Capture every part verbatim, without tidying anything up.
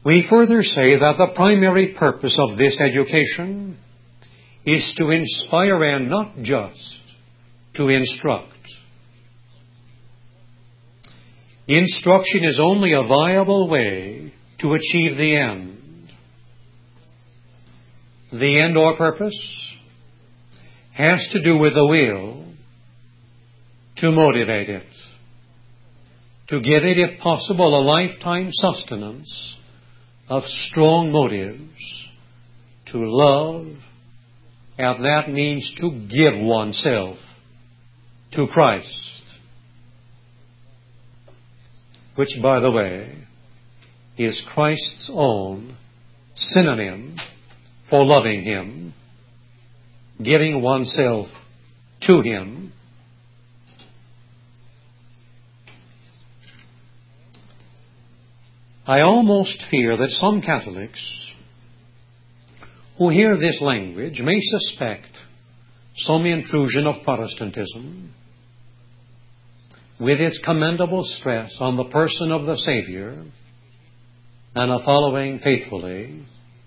We further say that the primary purpose of this education is to inspire and not just to instruct. Instruction is only a viable way to achieve the end. The end or purpose has to do with the will to motivate it, to give it, if possible, a lifetime sustenance of strong motives to love, and that means to give oneself to Christ. Which, by the way, is Christ's own synonym for loving Him, giving oneself to Him. I almost fear that some Catholics who hear this language may suspect some intrusion of Protestantism with its commendable stress on the person of the Savior and a following faithfully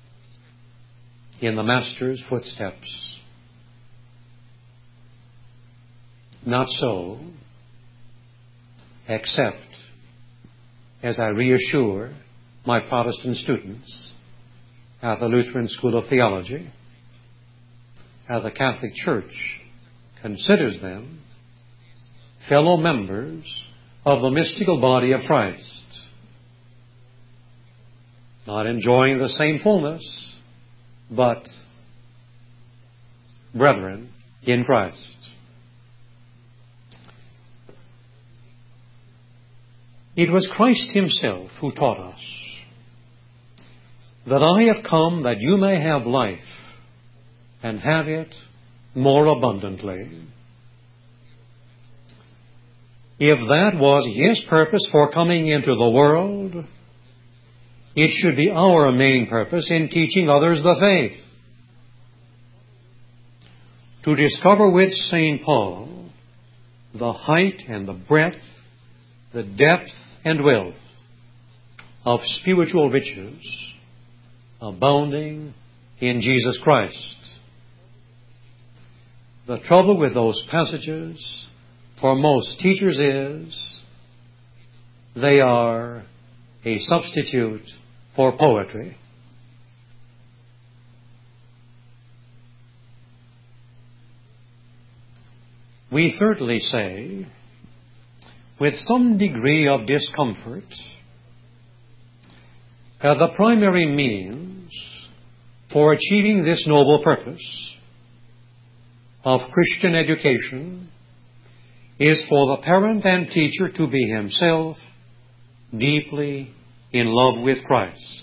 in the Master's footsteps. Not so, except, as I reassure my Protestant students at the Lutheran School of Theology, as the Catholic Church considers them fellow members of the mystical body of Christ, not enjoying the same fullness, but brethren in Christ. It was Christ Himself who taught us that I have come that you may have life and have it more abundantly. If that was His purpose for coming into the world, it should be our main purpose in teaching others the faith. To discover with Saint Paul the height and the breadth, the depth and wealth of spiritual riches abounding in Jesus Christ. The trouble with those passages for most teachers is they are a substitute for poetry. We thirdly say, with some degree of discomfort, that the primary means for achieving this noble purpose of Christian education is for the parent and teacher to be himself deeply in love with Christ.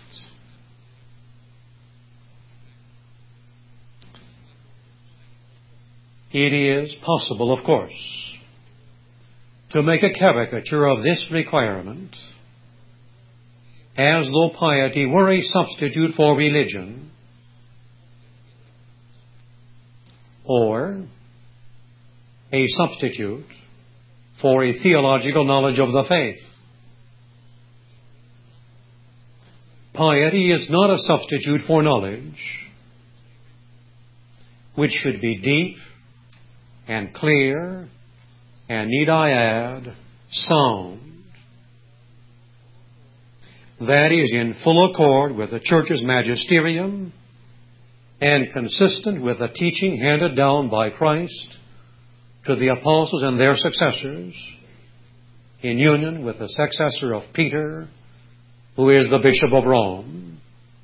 It is possible, of course, to make a caricature of this requirement as though piety were a substitute for religion, or a substitute for a theological knowledge of the faith. Piety is not a substitute for knowledge, which should be deep and clear, and need I add, sound. That is in full accord with the Church's magisterium and consistent with the teaching handed down by Christ to the apostles and their successors, in union with the successor of Peter, who is the Bishop of Rome.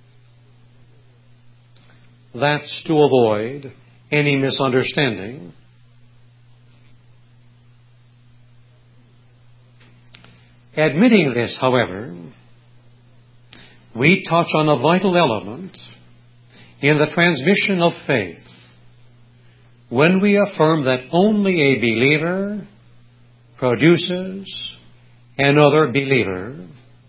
That's to avoid any misunderstanding. Admitting this, however, we touch on a vital element in the transmission of faith when we affirm that only a believer produces another believer,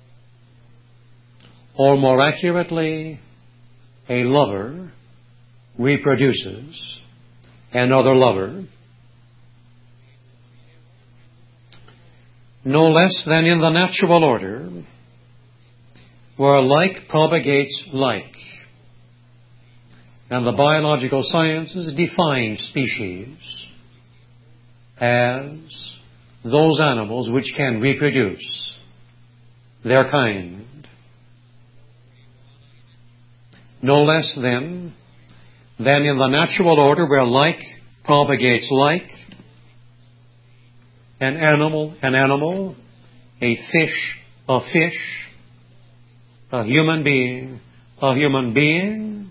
or more accurately, a lover reproduces another lover. No less than in the natural order, where like propagates like. And the biological sciences define species as those animals which can reproduce their kind. No less then than in the natural order where like propagates like, an animal, an animal, a fish, a fish, a human being, a human being,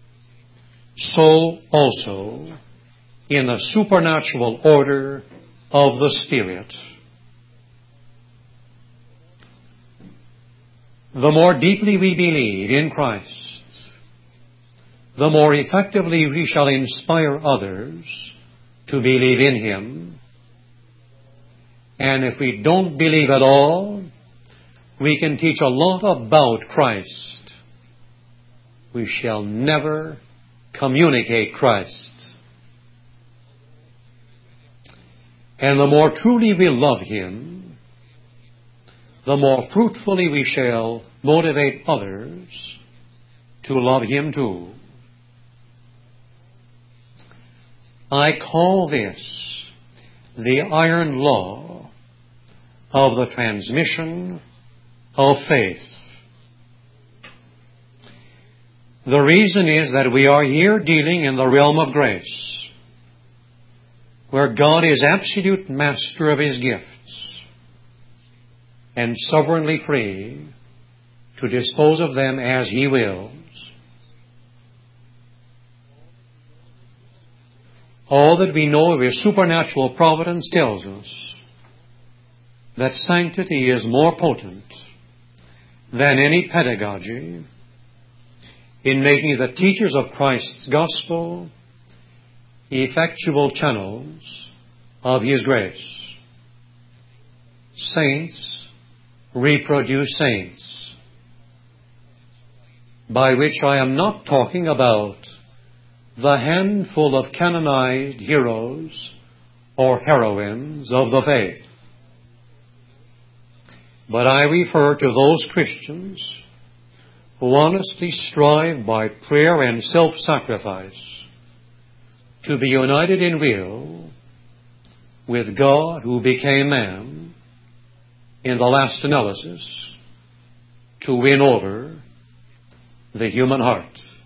so also in the supernatural order of the Spirit. The more deeply we believe in Christ, the more effectively we shall inspire others to believe in Him. And if we don't believe at all, we can teach a lot about Christ. We shall never communicate Christ. And the more truly we love Him, the more fruitfully we shall motivate others to love Him too. I call this the iron law of the transmission of faith. The reason is that we are here dealing in the realm of grace, where God is absolute master of His gifts and sovereignly free to dispose of them as He wills. All that we know of His supernatural providence tells us that sanctity is more potent than any pedagogy in making the teachers of Christ's gospel effectual channels of His grace. Saints reproduce saints, by which I am not talking about the handful of canonized heroes or heroines of the faith, but I refer to those Christians who honestly strive by prayer and self-sacrifice to be united in will with God who became man in the last analysis to win over the human heart.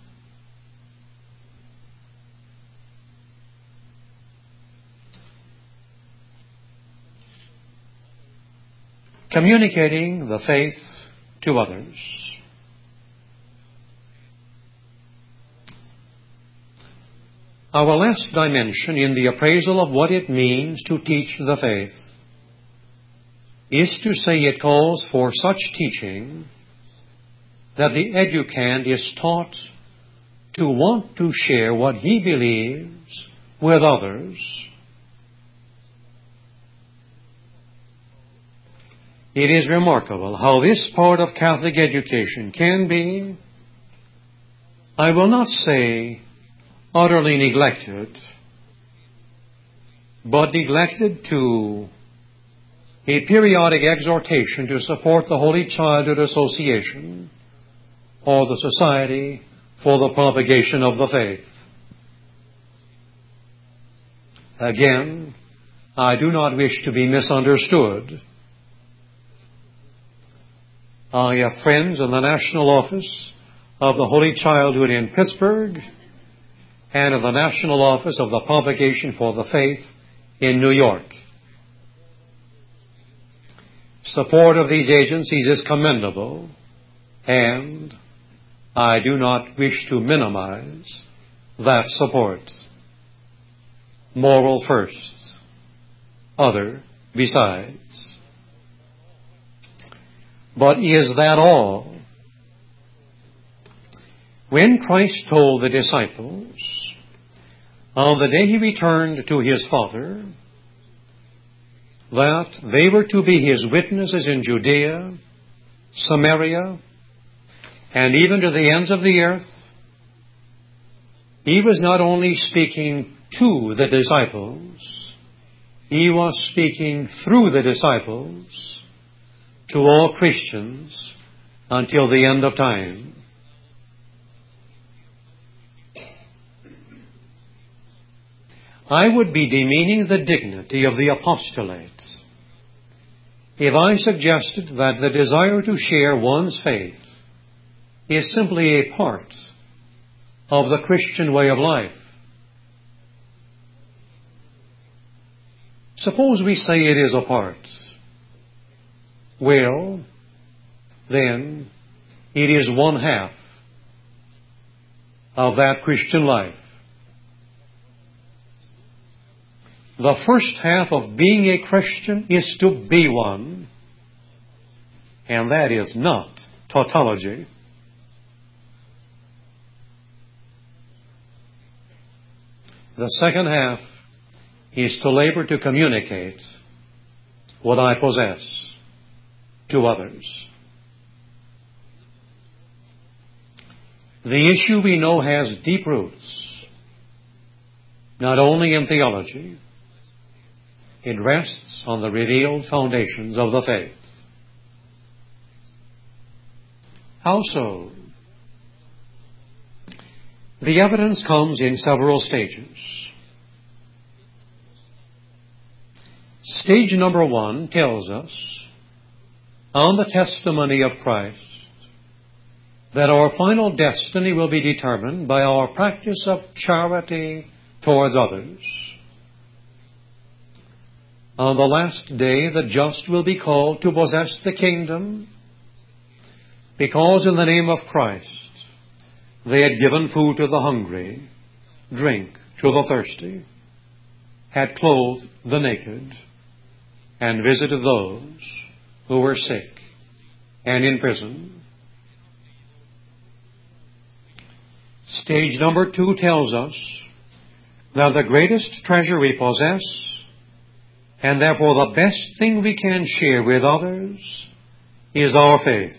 Communicating the faith to others. Our last dimension in the appraisal of what it means to teach the faith is to say it calls for such teaching that the educand is taught to want to share what he believes with others. It is remarkable how this part of Catholic education can be, I will not say utterly neglected, but neglected to a periodic exhortation to support the Holy Childhood Association or the Society for the Propagation of the Faith. Again, I do not wish to be misunderstood. I have friends in the National Office of the Holy Childhood in Pittsburgh and in the National Office of the Propagation for the Faith in New York. Support of these agencies is commendable, and I do not wish to minimize that support. Moral first, other besides. But is that all? When Christ told the disciples, on the day He returned to His Father, that they were to be His witnesses in Judea, Samaria, and even to the ends of the earth, He was not only speaking to the disciples, He was speaking through the disciples to all Christians until the end of time. I would be demeaning the dignity of the apostolate if I suggested that the desire to share one's faith is simply a part of the Christian way of life. Suppose we say it is a part. Well, then it is one half of that Christian life. The first half of being a Christian is to be one, and that is not tautology. The second half is to labor to communicate what I possess to others. The issue we know has deep roots, not only in theology. It rests on the revealed foundations of the faith. How so? The evidence comes in several stages. Stage number one tells us, on the testimony of Christ, that our final destiny will be determined by our practice of charity towards others. On the last day, the just will be called to possess the kingdom, because in the name of Christ they had given food to the hungry, drink to the thirsty, had clothed the naked, and visited those who were sick and in prison. Stage number two tells us that the greatest treasure we possess, and therefore the best thing we can share with others, is our faith.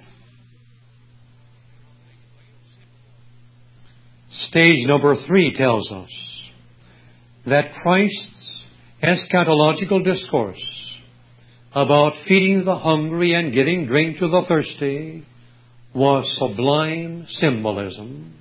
Stage number three tells us that Christ's eschatological discourse about feeding the hungry and giving drink to the thirsty was sublime symbolism.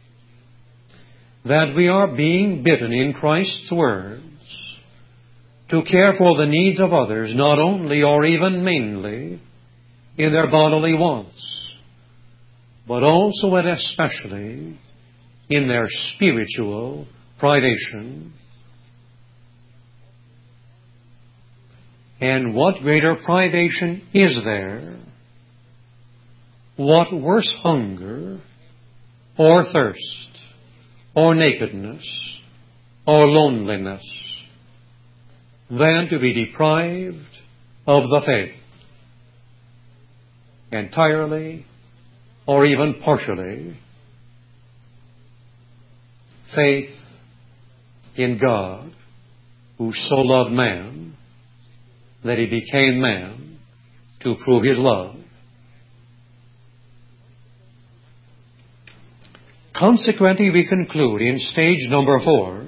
That we are being bidden in Christ's words to care for the needs of others, not only or even mainly in their bodily wants, but also and especially in their spiritual privation. And what greater privation is there? What worse hunger or thirst or nakedness or loneliness than to be deprived of the faith, entirely or even partially? Faith in God, who so loved man that he became man to prove his love. Consequently, we conclude in stage number four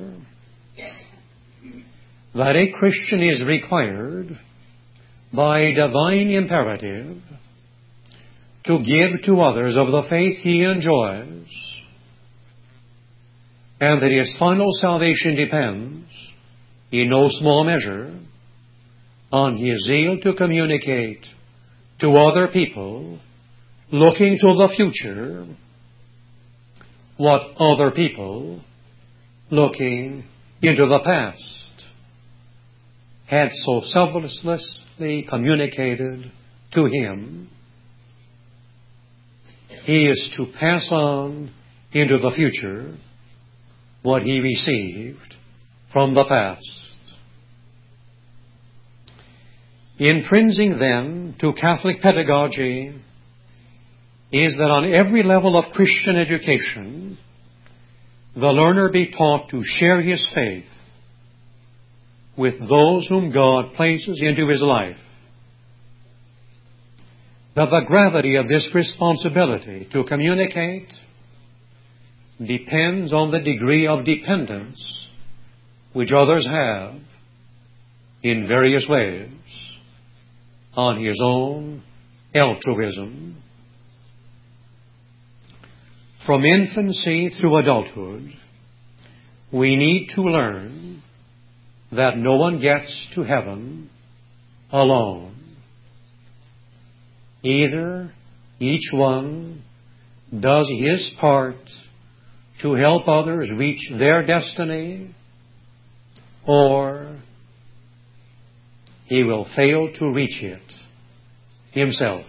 that a Christian is required by divine imperative to give to others of the faith he enjoys, and that his final salvation depends, in no small measure, on his zeal to communicate to other people looking to the future what other people looking into the past had so selflessly communicated to him. He is to pass on into the future what he received from the past. Intrinsic, then, to Catholic pedagogy is that on every level of Christian education, the learner be taught to share his faith with those whom God places into his life. That the gravity of this responsibility to communicate depends on the degree of dependence which others have in various ways on his own altruism from infancy through adulthood, we need to learn that no one gets to heaven alone. Either each one does his part to help others reach their destiny, or he will fail to reach it himself.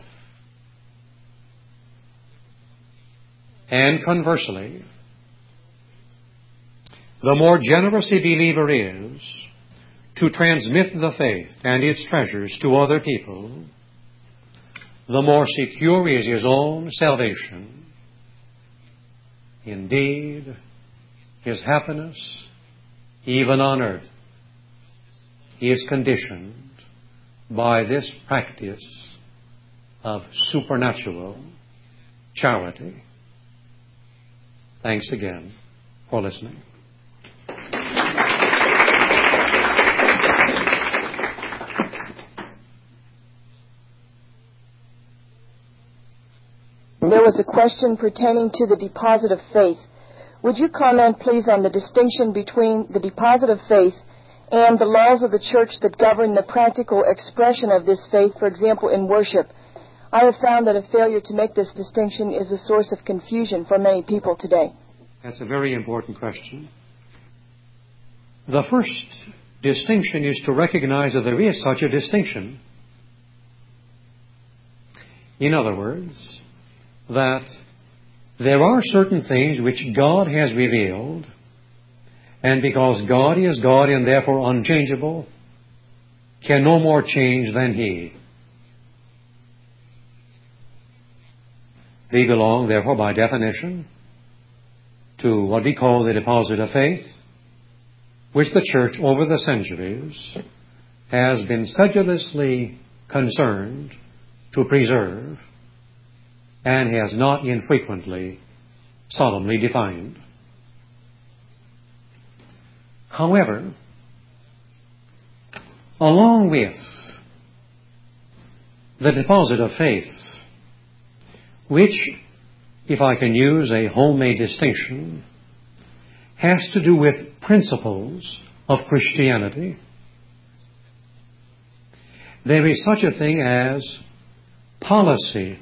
And conversely, the more generous a believer is to transmit the faith and its treasures to other people, the more secure is his own salvation. Indeed, his happiness, even on earth, is conditioned by this practice of supernatural charity. Thanks again for listening. There was a question pertaining to the deposit of faith. Would you comment, please, on the distinction between the deposit of faith and the laws of the church that govern the practical expression of this faith, for example, in worship? I have found that a failure to make this distinction is a source of confusion for many people today. That's a very important question. The first distinction is to recognize that there is such a distinction. In other words, that there are certain things which God has revealed, and because God is God and therefore unchangeable, can no more change than He. They belong, therefore, by definition, to what we call the deposit of faith, which the Church over the centuries has been sedulously concerned to preserve and has not infrequently solemnly defined. However, along with the deposit of faith, which, if I can use a homemade distinction, has to do with principles of Christianity, there is such a thing as policy.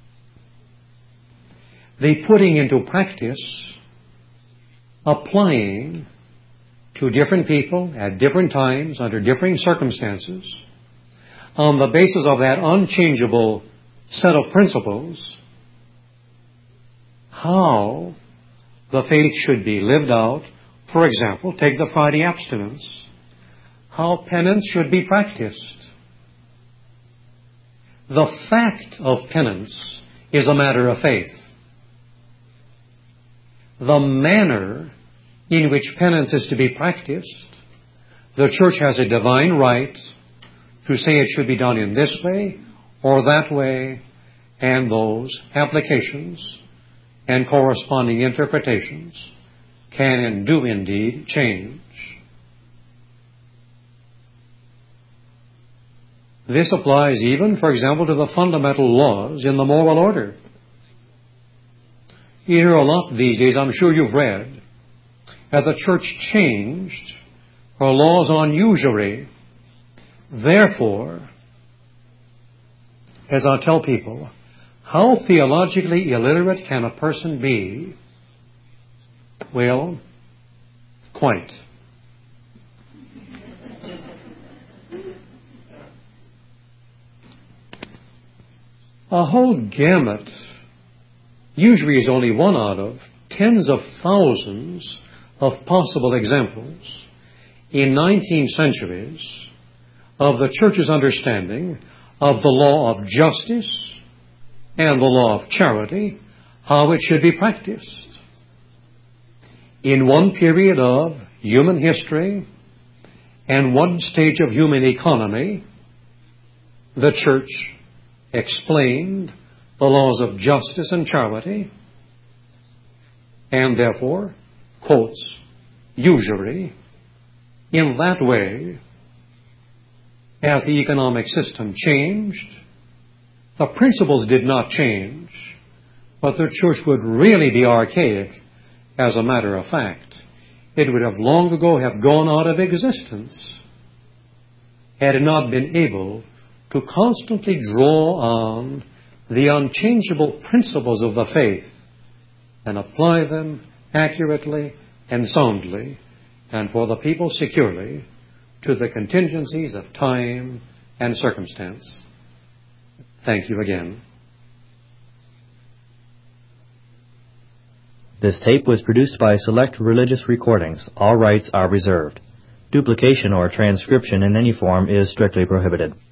The putting into practice, applying to different people at different times, under differing circumstances, on the basis of that unchangeable set of principles, how the faith should be lived out. For example, take the Friday abstinence. How penance should be practiced. The fact of penance is a matter of faith. The manner in which penance is to be practiced, the Church has a divine right to say it should be done in this way or that way, and those applications and corresponding interpretations can and do indeed change. This applies even, for example, to the fundamental laws in the moral order. You hear a lot these days, I'm sure you've read, that the Church changed her laws on usury. Therefore, as I tell people, how theologically illiterate can a person be? Well, quite. A whole gamut. Usury is only one out of tens of thousands of possible examples in nineteen centuries of the Church's understanding of the law of justice and the law of charity, how it should be practiced. In one period of human history and one stage of human economy, the Church explained the laws of justice and charity, and therefore quotes usury in that way. As the economic system changed, the principles did not change, But the church would really be archaic, as a matter of fact. It would have long ago have gone out of existence had it not been able to constantly draw on the unchangeable principles of the faith and apply them accurately and soundly, and for the people securely, to the contingencies of time and circumstance. Thank you again. This tape was produced by Select Religious Recordings. All rights are reserved. Duplication or transcription in any form is strictly prohibited.